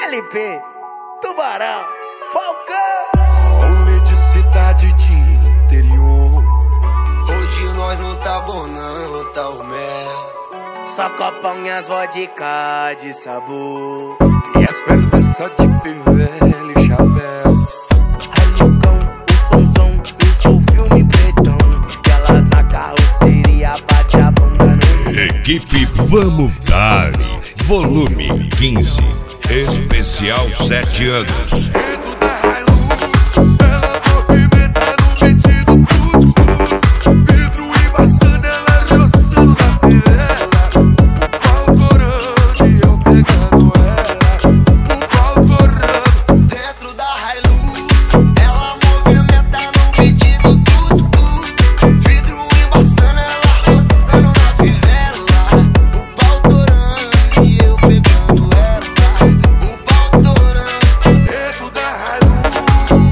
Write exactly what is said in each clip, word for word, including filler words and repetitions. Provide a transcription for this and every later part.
L P, Tubarão, Falcão. Rolê de cidade de interior. Hoje nós não tá bom não, tá o mel. Só copão e as vodka de sabor. E as perversas de fivela e chapéu. Ralucão, o sonzão, isso o filme pretão. E elas na carroceria bate a bunda no... Equipe Vamos Dar, volume quinze, especial sete anos. Dentro da Hilux, ela movimenta no metido tuts tuts. Vidro embaçando, ela roçando na viela. O pau torando e eu pegando ela. O pau torando. Dentro da Hilux, ela movimenta no metido tuts tuts. Vidro embaçando, ela roçando na fivela. O pau torando e eu pegando ela. O pau torando. Dentro da Hilux.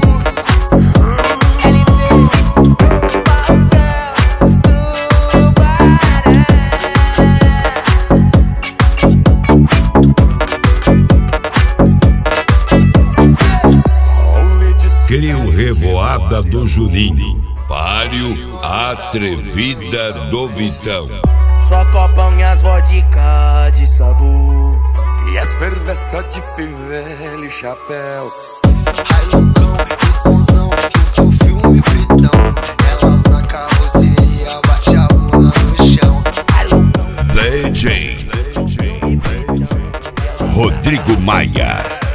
Crio Revoada do Juninho, Páreo Atrevida do Vitão. Só copão e as vodka de sabor. E as perversas de fivela e chapéu. Ralucão e sonzão, isso o filme pretão. Elas na carroceria bate a bunda no chão. Ralucão, D J Rodrigo Maia.